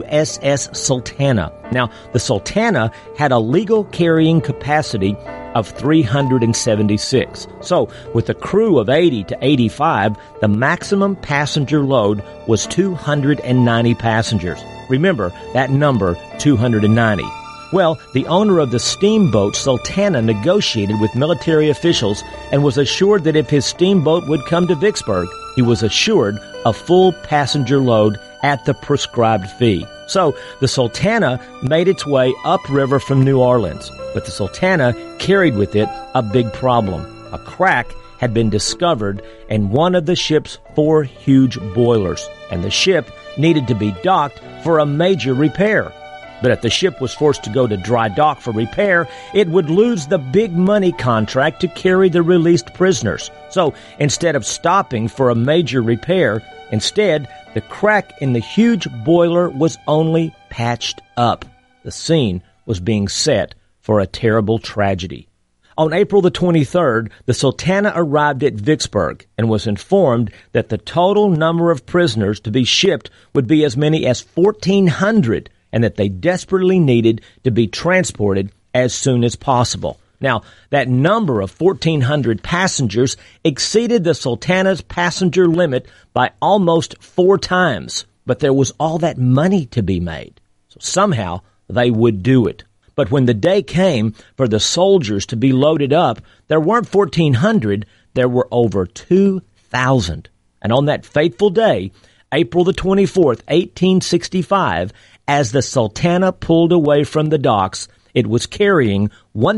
USS Sultana. Now, the Sultana had a legal carrying capacity of 376. So, with a crew of 80 to 85, the maximum passenger load was 290 passengers. Remember that number, 290. Well, the owner of the steamboat Sultana negotiated with military officials and was assured that if his steamboat would come to Vicksburg, he was assured a full passenger load at the prescribed fee. So the Sultana made its way upriver from New Orleans, but the Sultana carried with it a big problem. A crack had been discovered in one of the ship's 4 huge boilers, and the ship needed to be docked for a major repair. But if the ship was forced to go to dry dock for repair, it would lose the big money contract to carry the released prisoners. So instead of stopping for a major repair, instead, the crack in the huge boiler was only patched up. The scene was being set for a terrible tragedy. On April the 23rd, the Sultana arrived at Vicksburg and was informed that the total number of prisoners to be shipped would be as many as 1,400, and that they desperately needed to be transported as soon as possible. Now, that number of 1,400 passengers exceeded the Sultana's passenger limit by almost 4 times, but there was all that money to be made. So somehow they would do it. But when the day came for the soldiers to be loaded up, there weren't 1,400, there were over 2,000. And on that fateful day, April the 24th, 1865, as the Sultana pulled away from the docks, it was carrying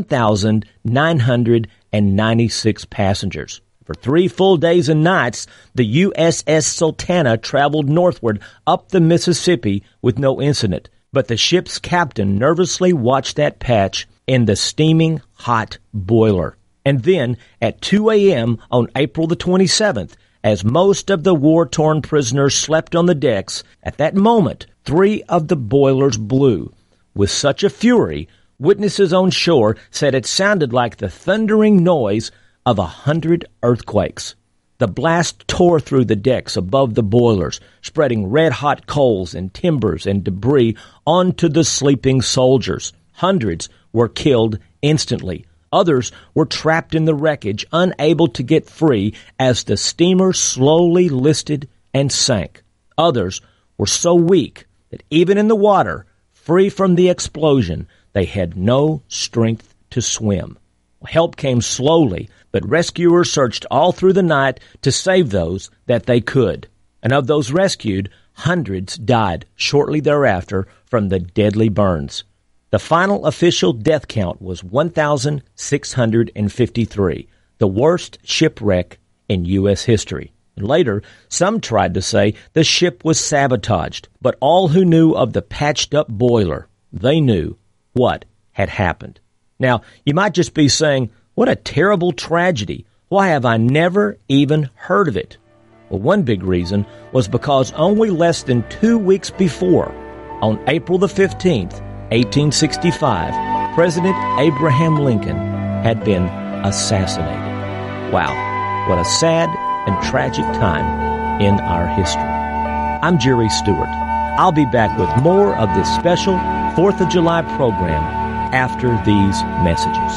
1,996 passengers. For 3 full days and nights, the USS Sultana traveled northward up the Mississippi with no incident. But the ship's captain nervously watched that patch in the steaming hot boiler. And then, at 2 a.m. on April the 27th, as most of the war-torn prisoners slept on the decks, at that moment, 3 of the boilers blew. With such a fury, witnesses on shore said it sounded like the thundering noise of 100 earthquakes. The blast tore through the decks above the boilers, spreading red-hot coals and timbers and debris onto the sleeping soldiers. Hundreds were killed instantly. Others were trapped in the wreckage, unable to get free as the steamer slowly listed and sank. Others were so weak that even in the water, free from the explosion, they had no strength to swim. Help came slowly, but rescuers searched all through the night to save those that they could. And of those rescued, hundreds died shortly thereafter from the deadly burns. The final official death count was 1,653, the worst shipwreck in U.S. history. And later, some tried to say the ship was sabotaged, but all who knew of the patched-up boiler, they knew what had happened. Now, you might just be saying, what a terrible tragedy. Why have I never even heard of it? Well, one big reason was because only less than 2 weeks before, on April the 15th, 1865, President Abraham Lincoln had been assassinated. Wow, what a sad and tragic time in our history. I'm Jerry Stewart. I'll be back with more of this special 4th of July program after these messages.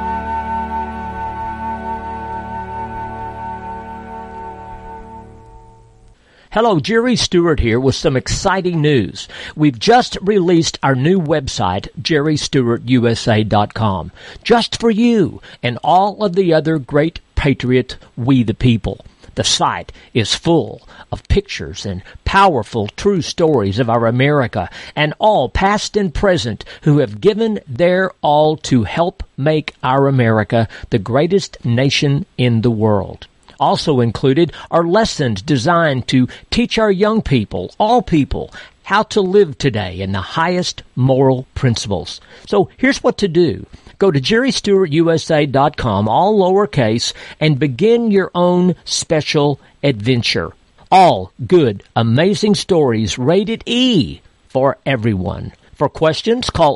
Hello, Jerry Stewart here with some exciting news. We've just released our new website, JerryStewartUSA.com, just for you and all of the other great patriot We the People. The site is full of pictures and powerful true stories of our America and all past and present who have given their all to help make our America the greatest nation in the world. Also included are lessons designed to teach our young people, all people, how to live today in the highest moral principles. So here's what to do. Go to JerryStewartUSA.com, all lowercase, and begin your own special adventure. All good, amazing stories rated E for everyone. For questions, call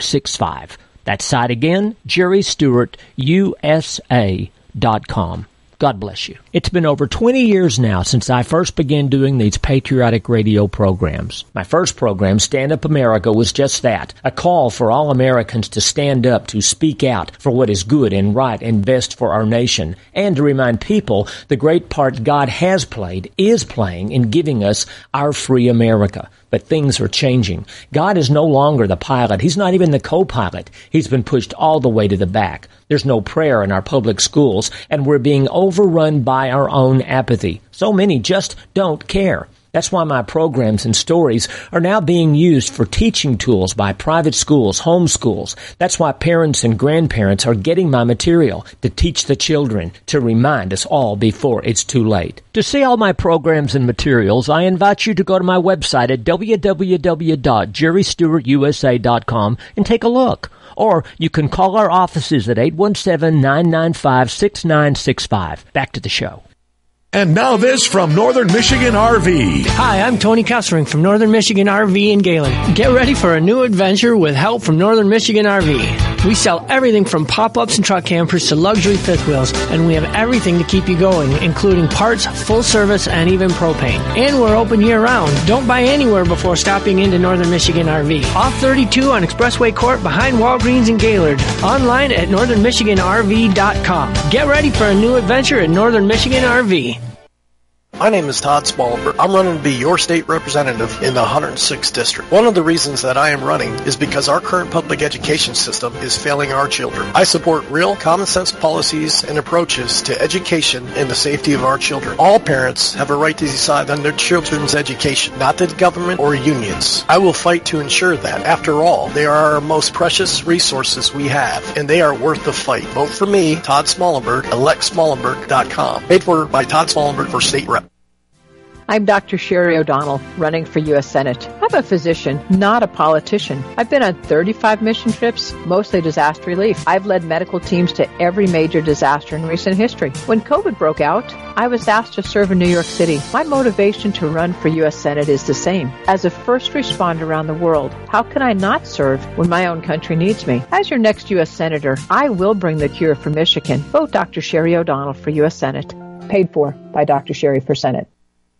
817-995-6965. That site again, JerryStewartUSA.com. God bless you. It's been over 20 years now since I first began doing these patriotic radio programs. My first program, Stand Up America, was just that, a call for all Americans to stand up, to speak out for what is good and right and best for our nation, and to remind people the great part God has played, is playing in giving us our free America. But things are changing. God is no longer the pilot. He's not even the co-pilot. He's been pushed all the way to the back. There's no prayer in our public schools, and we're being overrun by our own apathy. So many just don't care. That's why my programs and stories are now being used for teaching tools by private schools, homeschools. That's why parents and grandparents are getting my material to teach the children, to remind us all before it's too late. To see all my programs and materials, I invite you to go to my website at www.jerrystewartusa.com and take a look. Or you can call our offices at 817-995-6965. Back to the show. And now this from Northern Michigan RV. Hi, I'm Tony Kessering from Northern Michigan RV in Galen. Get ready for a new adventure with help from Northern Michigan RV. We sell everything from pop-ups and truck campers to luxury fifth wheels, and we have everything to keep you going, including parts, full service, and even propane. And we're open year-round. Don't buy anywhere before stopping into Northern Michigan RV. Off 32 on Expressway Court behind Walgreens in Gaylord. Online at northernmichiganrv.com. Get ready for a new adventure at Northern Michigan RV. My name is Todd Smallberg. I'm running to be your state representative in the 106th District. One of the reasons that I am running is because our current public education system is failing our children. I support real, common sense policies and approaches to education and the safety of our children. All parents have a right to decide on their children's education, not the government or unions. I will fight to ensure that. After all, they are our most precious resources we have, and they are worth the fight. Vote for me, Todd Smallberg, electsmallenberg.com. Paid for by Todd Smallberg for state rep. I'm Dr. Sherry O'Donnell, running for U.S. Senate. I'm a physician, not a politician. I've been on 35 mission trips, mostly disaster relief. I've led medical teams to every major disaster in recent history. When COVID broke out, I was asked to serve in New York City. My motivation to run for U.S. Senate is the same. As a first responder around the world, how can I not serve when my own country needs me? As your next U.S. Senator, I will bring the cure for Michigan. Vote Dr. Sherry O'Donnell for U.S. Senate. Paid for by Dr. Sherry for Senate.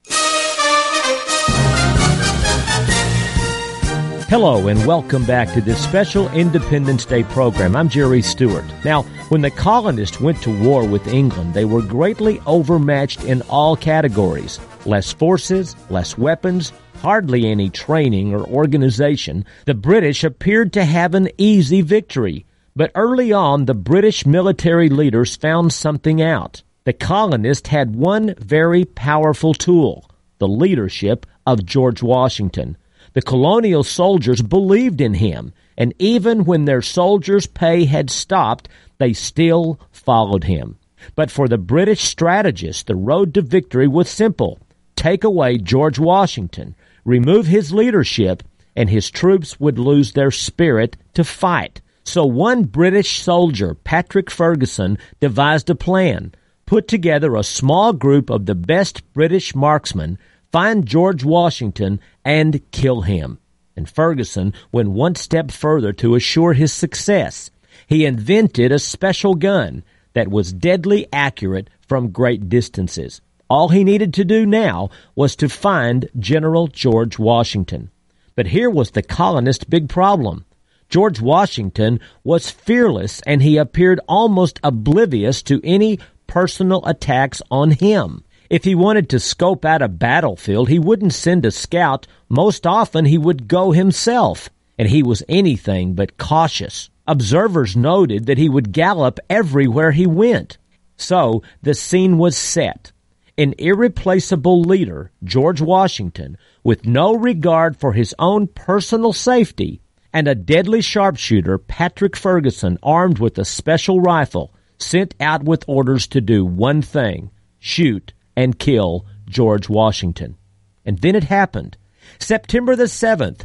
Hello and welcome back to this special Independence Day program. I'm Jerry Stewart. Now, when the colonists went to war with England, they were greatly overmatched in all categories. Less forces, less weapons, hardly any training or organization. The British appeared to have an easy victory. But early on, the British military leaders found something out. The colonists had one very powerful tool, the leadership of George Washington. The colonial soldiers believed in him, and even when their soldiers' pay had stopped, they still followed him. But for the British strategists, the road to victory was simple. Take away George Washington, remove his leadership, and his troops would lose their spirit to fight. So one British soldier, Patrick Ferguson, devised a plan, put together a small group of the best British marksmen, find George Washington, and kill him. And Ferguson went one step further to assure his success. He invented a special gun that was deadly accurate from great distances. All he needed to do now was to find General George Washington. But here was the colonists' big problem. George Washington was fearless, and he appeared almost oblivious to any personal attacks on him. If he wanted to scope out a battlefield, he wouldn't send a scout. Most often, he would go himself, and he was anything but cautious. Observers noted that he would gallop everywhere he went. So the scene was set. An irreplaceable leader, George Washington, with no regard for his own personal safety, and a deadly sharpshooter, Patrick Ferguson, armed with a special rifle, sent out with orders to do one thing: shoot and kill George Washington. And then it happened. September the 7th,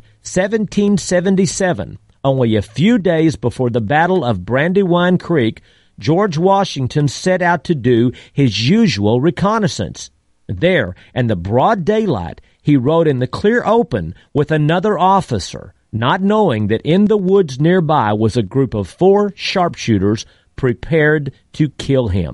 1777, only a few days before the Battle of Brandywine Creek, George Washington set out to do his usual reconnaissance. There, in the broad daylight, he rode in the clear open with another officer, not knowing that in the woods nearby was a group of 4 sharpshooters prepared to kill him.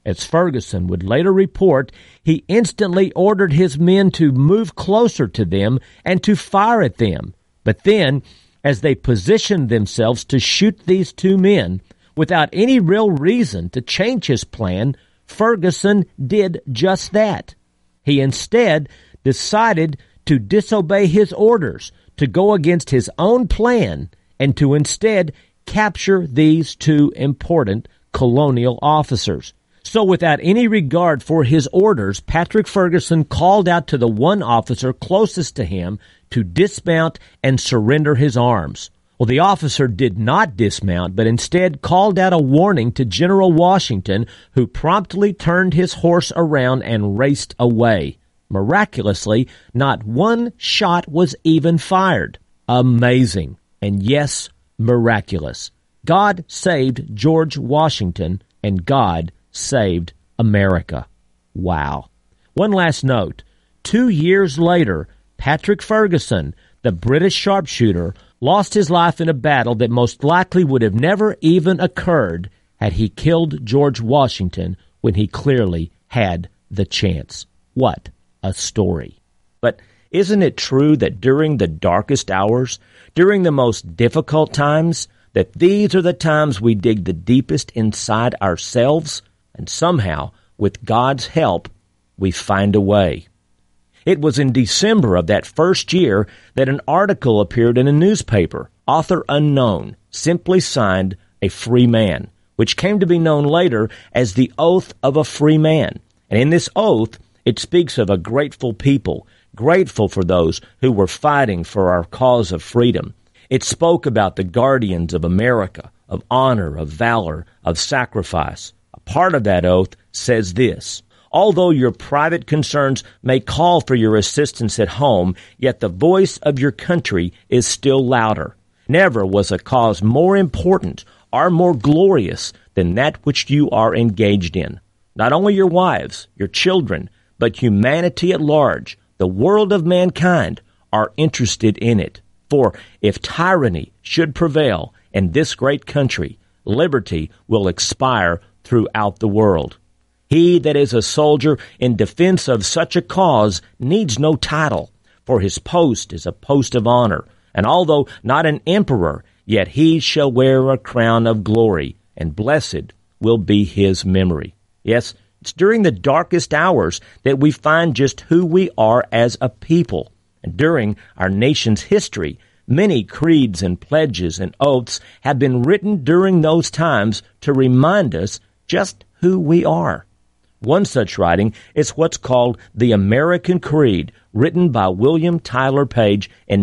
As Ferguson would later report, he instantly ordered his men to move closer to them and to fire at them. But then, as they positioned themselves to shoot these two men, without any real reason to change his plan, Ferguson did just that. He instead decided to disobey his orders, to go against his own plan, and to instead capture these two important colonial officers. So without any regard for his orders, Patrick Ferguson called out to the one officer closest to him to dismount and surrender his arms. Well, the officer did not dismount, but instead called out a warning to General Washington, who promptly turned his horse around and raced away. Miraculously, not one shot was even fired. Amazing. And yes, miraculous. God saved George Washington, and God saved America. Wow. One last note. 2 years later, Patrick Ferguson, the British sharpshooter, lost his life in a battle that most likely would have never even occurred had he killed George Washington when he clearly had the chance. What a story. But isn't it true that during the darkest hours, during the most difficult times, that these are the times we dig the deepest inside ourselves, and somehow, with God's help, we find a way? It was in December of that first year that an article appeared in a newspaper, author unknown, simply signed "A Free Man," which came to be known later as the Oath of a Free Man. And in this oath, it speaks of a grateful people, grateful for those who were fighting for our cause of freedom. It spoke about the guardians of America, of honor, of valor, of sacrifice. A part of that oath says this: although your private concerns may call for your assistance at home, yet the voice of your country is still louder. Never was a cause more important or more glorious than that which you are engaged in. Not only your wives, your children, but humanity at large, the world of mankind, are interested in it. For if tyranny should prevail in this great country, liberty will expire throughout the world. He that is a soldier in defense of such a cause needs no title, for his post is a post of honor. And although not an emperor, yet he shall wear a crown of glory, and blessed will be his memory. Yes, it's during the darkest hours that we find just who we are as a people. And during our nation's history, many creeds and pledges and oaths have been written during those times to remind us just who we are. One such writing is what's called the American Creed, written by William Tyler Page in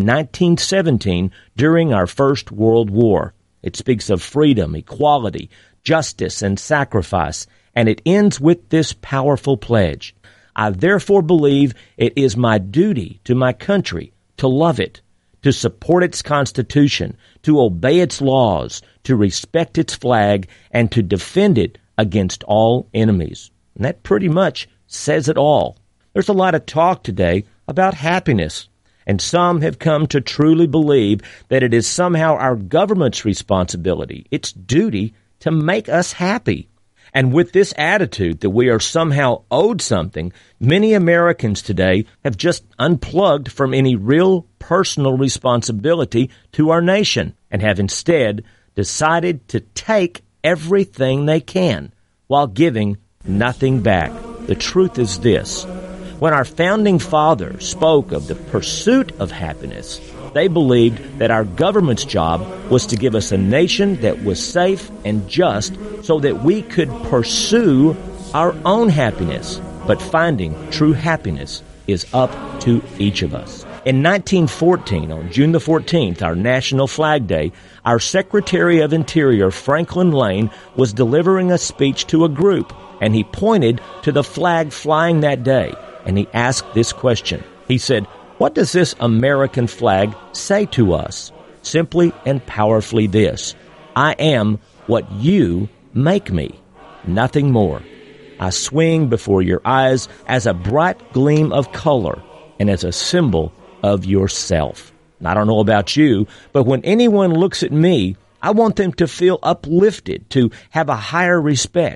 1917 during our First World War. It speaks of freedom, equality, justice, and sacrifice, and it ends with this powerful pledge: I therefore believe it is my duty to my country to love it, to support its Constitution, to obey its laws, to respect its flag, and to defend it against all enemies. And that pretty much says it all. There's a lot of talk today about happiness, and some have come to truly believe that it is somehow our government's responsibility, its duty, to make us happy. And with this attitude that we are somehow owed something, many Americans today have just unplugged from any real personal responsibility to our nation and have instead decided to take everything they can while giving nothing back. The truth is this: when our founding fathers spoke of the pursuit of happiness, they believed that our government's job was to give us a nation that was safe and just so that we could pursue our own happiness. But finding true happiness is up to each of us. In 1914, on June the 14th, our National Flag Day, our Secretary of Interior, Franklin Lane, was delivering a speech to a group, and he pointed to the flag flying that day, and he asked this question. He said, "What does this American flag say to us?" Simply and powerfully this: I am what you make me, nothing more. I swing before your eyes as a bright gleam of color and as a symbol of yourself. And I don't know about you, but when anyone looks at me, I want them to feel uplifted, to have a higher respect,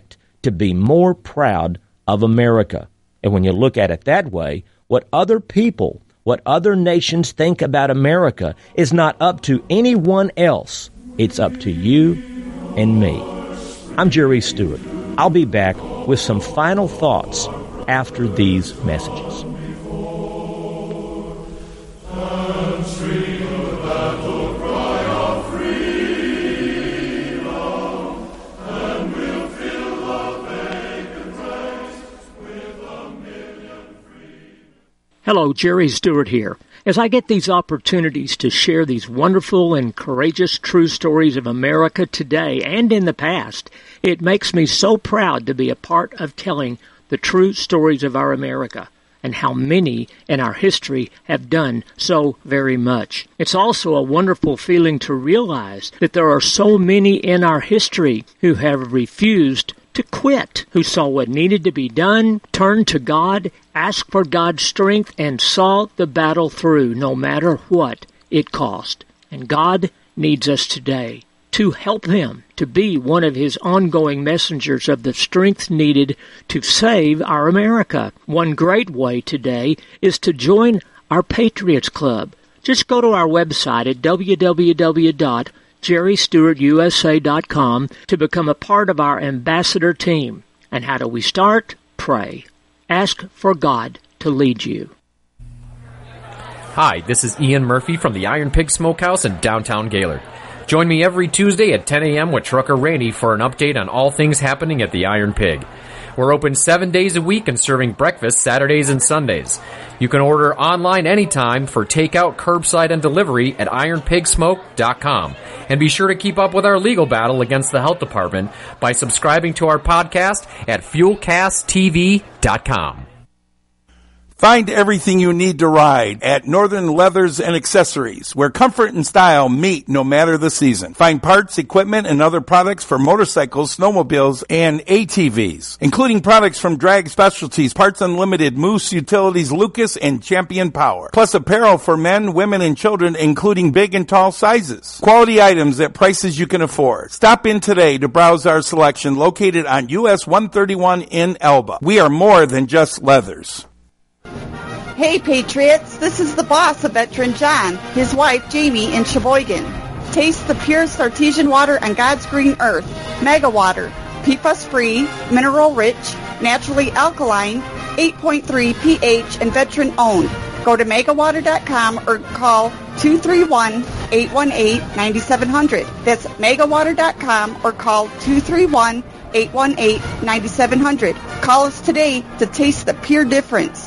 to be more proud of America. And when you look at it that way, what other people, what other nations think about America is not up to anyone else. It's up to you and me. I'm Jerry Stewart. I'll be back with some final thoughts after these messages. Hello, Jerry Stewart here. As I get these opportunities to share these wonderful and courageous true stories of America today and in the past, it makes me so proud to be a part of telling the true stories of our America and how many in our history have done so very much. It's also a wonderful feeling to realize that there are so many in our history who have refused to quit, who saw what needed to be done, turned to God, asked for God's strength, and saw the battle through, no matter what it cost. And God needs us today to help Him to be one of His ongoing messengers of the strength needed to save our America. One great way today is to join our Patriots Club. Just go to our website at www.JerryStewartUSA.com to become a part of our ambassador team. And how do we start? Pray. Ask for God to lead you. Hi, this is Ian Murphy from the Iron Pig Smokehouse in downtown Gaylord. Join me every Tuesday at 10 a.m. with Trucker Randy for an update on all things happening at the Iron Pig. We're open 7 days a week and serving breakfast Saturdays and Sundays. You can order online anytime for takeout, curbside, and delivery at ironpigsmoke.com. And be sure to keep up with our legal battle against the health department by subscribing to our podcast at fuelcasttv.com. Find everything you need to ride at Northern Leathers and Accessories, where comfort and style meet no matter the season. Find parts, equipment, and other products for motorcycles, snowmobiles, and ATVs, including products from Drag Specialties, Parts Unlimited, Moose Utilities, Lucas, and Champion Power. Plus apparel for men, women, and children, including big and tall sizes. Quality items at prices you can afford. Stop in today to browse our selection located on US 131 in Elba. We are more than just leathers. Hey Patriots, this is the boss of Veteran John, his wife Jamie in Sheboygan. Taste the purest artesian water on God's green earth, Mega Water, PFAS-free, mineral-rich, naturally alkaline, 8.3 pH, and veteran-owned. Go to megawater.com or call 231-818-9700. That's megawater.com or call 231-818-9700. Call us today to taste the pure difference.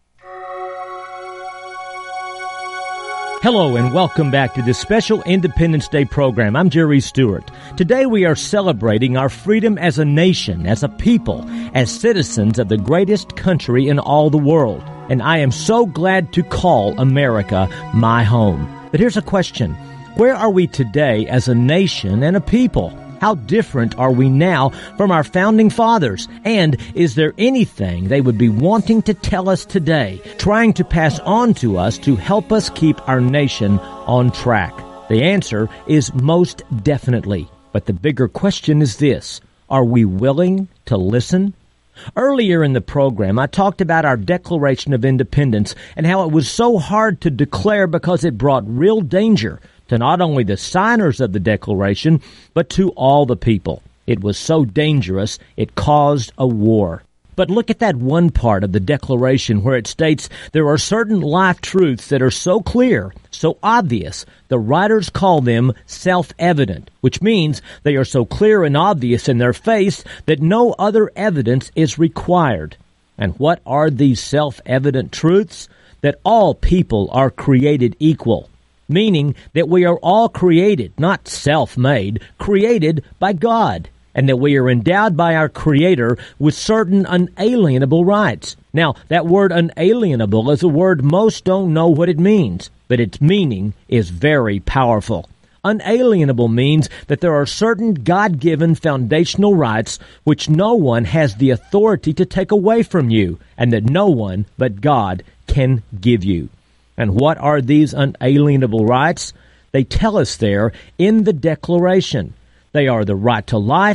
Hello and welcome back to this special Independence Day program. I'm Jerry Stewart. Today we are celebrating our freedom as a nation, as a people, as citizens of the greatest country in all the world. And I am so glad to call America my home. But here's a question. Where are we today as a nation and a people? How different are we now from our founding fathers? And is there anything they would be wanting to tell us today, trying to pass on to us to help us keep our nation on track? The answer is most definitely. But the bigger question is this: are we willing to listen? Earlier in the program, I talked about our Declaration of Independence and how it was so hard to declare because it brought real danger to not only the signers of the Declaration, but to all the people. It was so dangerous, it caused a war. But look at that one part of the Declaration where it states there are certain life truths that are so clear, so obvious, the writers call them self-evident, which means they are so clear and obvious in their face that no other evidence is required. And what are these self-evident truths? That all people are created equal. Meaning that we are all created, not self-made, created by God, and that we are endowed by our Creator with certain unalienable rights. Now, that word unalienable is a word most don't know what it means, but its meaning is very powerful. Unalienable means that there are certain God-given foundational rights which no one has the authority to take away from you, and that no one but God can give you. And what are these unalienable rights? They tell us there in the Declaration. They are the right to life,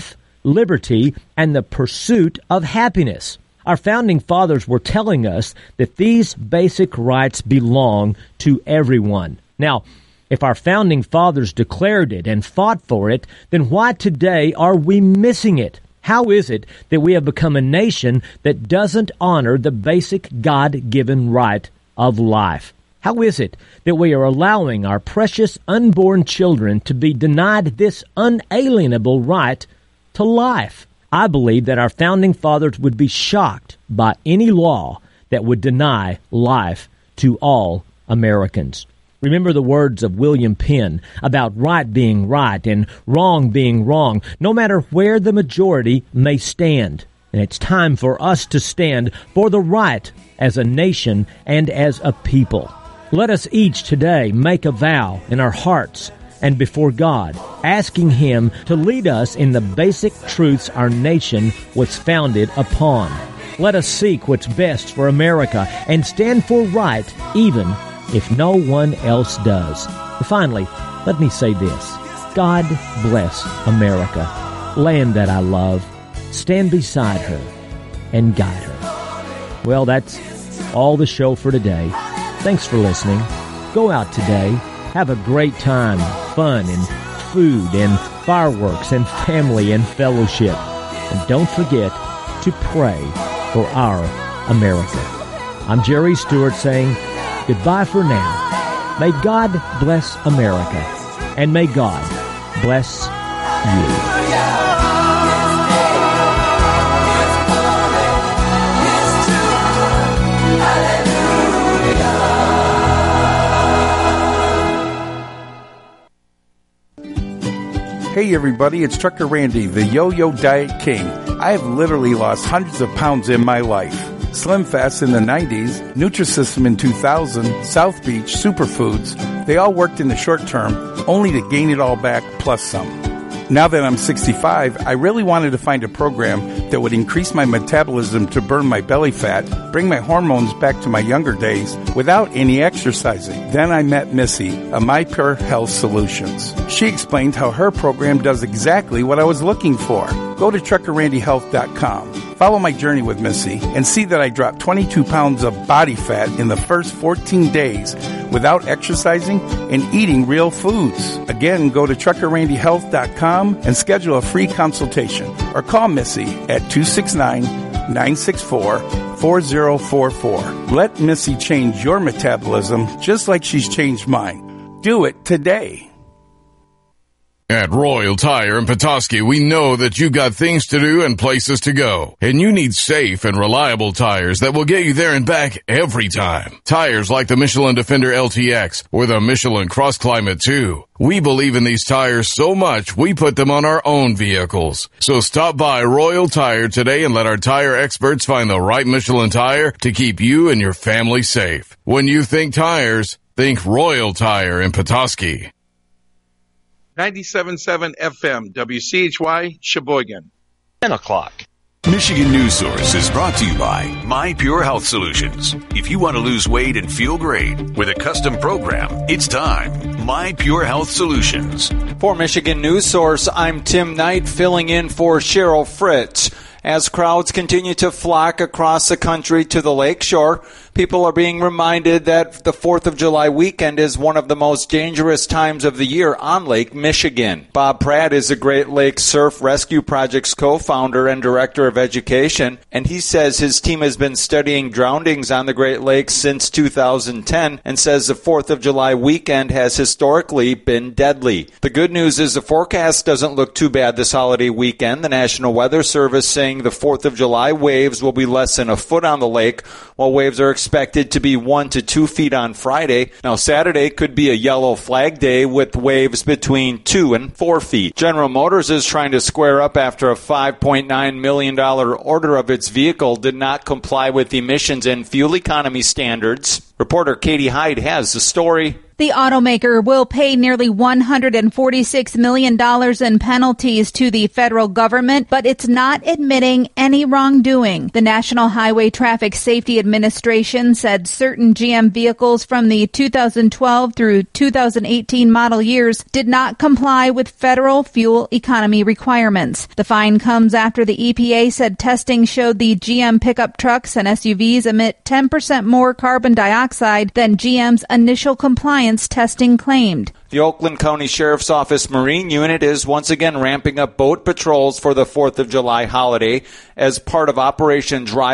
liberty, and the pursuit of happiness. Our founding fathers were telling us that these basic rights belong to everyone. Now, if our founding fathers declared it and fought for it, then why today are we missing it? How is it that we have become a nation that doesn't honor the basic God-given right of life? How is it that we are allowing our precious unborn children to be denied this unalienable right to life? I believe that our founding fathers would be shocked by any law that would deny life to all Americans. Remember the words of William Penn about right being right and wrong being wrong, no matter where the majority may stand. And it's time for us to stand for the right as a nation and as a people. Let us each today make a vow in our hearts and before God, asking Him to lead us in the basic truths our nation was founded upon. Let us seek what's best for America and stand for right even if no one else does. Finally, let me say this. God bless America, land that I love. Stand beside her and guide her. Well, that's all the show for today. Thanks for listening. Go out today. Have a great time, fun and food and fireworks and family and fellowship. And don't forget to pray for our America. I'm Jerry Stewart saying goodbye for now. May God bless America, and may God bless you. Hey everybody, it's Trucker Randy, the Yo-Yo Diet King. I have literally lost hundreds of pounds in my life. Slim Fast in the 90s, Nutrisystem in 2000, South Beach, Superfoods, they all worked in the short term, only to gain it all back plus some. Now that I'm 65, I really wanted to find a program that would increase my metabolism to burn my belly fat, bring my hormones back to my younger days without any exercising. Then I met Missy of My Pure Health Solutions. She explained how her program does exactly what I was looking for. Go to TruckerRandyHealth.com. Follow my journey with Missy and see that I dropped 22 pounds of body fat in the first 14 days without exercising and eating real foods. Again, go to TruckerRandyHealth.com and schedule a free consultation or call Missy at 269-964-4044. Let Missy change your metabolism just like she's changed mine. Do it today. At Royal Tire in Petoskey, we know that you got things to do and places to go, and you need safe and reliable tires that will get you there and back every time. Tires like the Michelin Defender LTX or the Michelin Cross Climate 2. We believe in these tires so much, we put them on our own vehicles. So stop by Royal Tire today and let our tire experts find the right Michelin tire to keep you and your family safe. When you think tires, think Royal Tire in Petoskey. 97.7 FM, WCHY, Sheboygan. 10 o'clock. Michigan News Source is brought to you by My Pure Health Solutions. If you want to lose weight and feel great with a custom program, it's time. My Pure Health Solutions. For Michigan News Source, I'm Tim Knight filling in for Cheryl Fritz. As crowds continue to flock across the country to the lakeshore, people are being reminded that the 4th of July weekend is one of the most dangerous times of the year on Lake Michigan. Bob Pratt is the Great Lakes Surf Rescue Project's co-founder and director of education, and he says his team has been studying drownings on the Great Lakes since 2010 and says the 4th of July weekend has historically been deadly. The good news is the forecast doesn't look too bad this holiday weekend. The National Weather Service saying the 4th of July waves will be less than a foot on the lake, while waves are expected to be 1 to 2 feet on Friday. Now, Saturday could be a yellow flag day with waves between 2 and 4 feet. General Motors is trying to square up after a $5.9 million order of its vehicle did not comply with emissions and fuel economy standards. Reporter Katie Hyde has the story. The The automaker will pay nearly $146 million in penalties to the federal government, but it's not admitting any wrongdoing. The National Highway Traffic Safety Administration said certain GM vehicles from the 2012 through 2018 model years did not comply with federal fuel economy requirements. The fine comes after the EPA said testing showed the GM pickup trucks and SUVs emit 10% more carbon dioxide than GM's initial compliance testing claimed. The Oakland County Sheriff's Office Marine Unit is once again ramping up boat patrols for the 4th of July holiday as part of Operation Dry